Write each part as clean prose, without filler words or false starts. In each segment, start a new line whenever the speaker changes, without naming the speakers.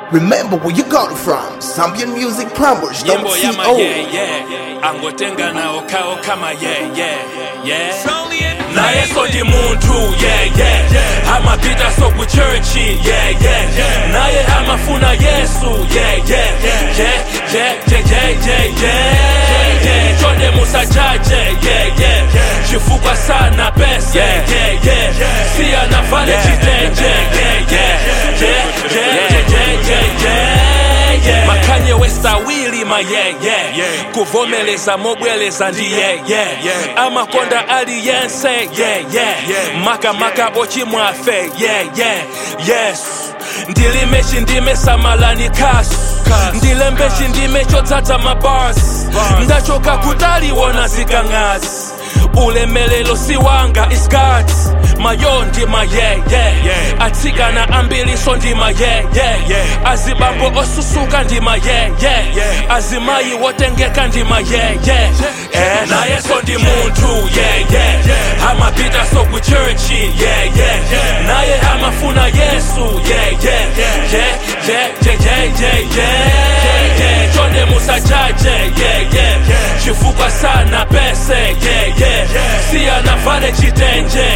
Remember where you got it from. Zambian Music Plumbers,
Nyimbo ya
.co.
angotenga na okao kama na yeso ndi muntu amapita so ku church naye amafuna Yesu chonde musachache chifukwa sana pesa si anafale chitenje makanye westawili kuvomeleza mobweleza ndiye amakonda aliyense maka ochimwafe yes ndilimechi ndimesamalani kasu ndilembechi ndimechotsatsa mabasi ndachoka kutaliwona zikangazi ulemelelo siwanga iskati mayo ndima atsikana ambiliso ndima azibambo osusuka ndima azimayi wotengeka ndima nayeso ndi muntu amapita so ku church naye amafuna Yesu chonde musachache chifukwa sana pese si anafale chitenje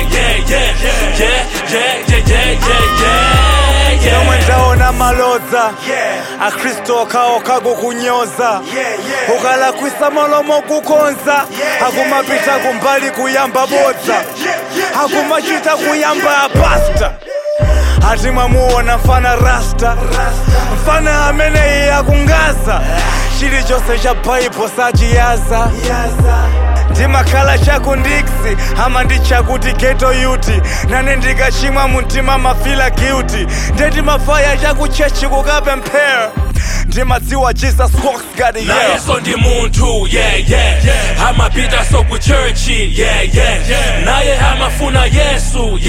Nomwe ndaona malodza akristo akaokago kunyoza ukalakwisa malomo kukonza akumapita kumbali kuyamba bodza akumachita kuyamba apasta ati mwamuona mfana rasta mfana amene iye akungaza chilichonse cha baibo sachiyaza ndimakhala chakundiksi ama ndichakuti geto yuti nane ndikachimwa muntima mafila guilty ndendimafaya chakuchechi kukapemphera ndimadziwa Jesus walks God
nayeso ndi muntu amapita so ku church naye amafuna Yesu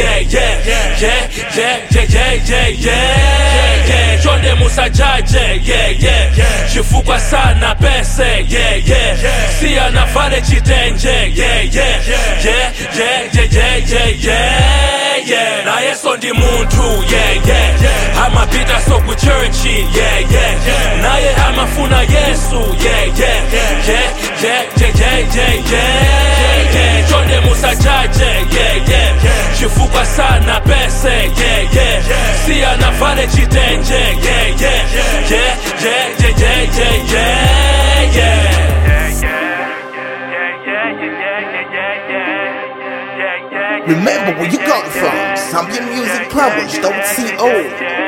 chonde musachache chifukwa sana pese si anafale chitenje nayeso ndi muntu amapita so ku church naye amafuna Yesu chonde musachache chifukwa sana pese si anafale chitenje
Remember where you got it from. Zambian Music Plumbers, .co.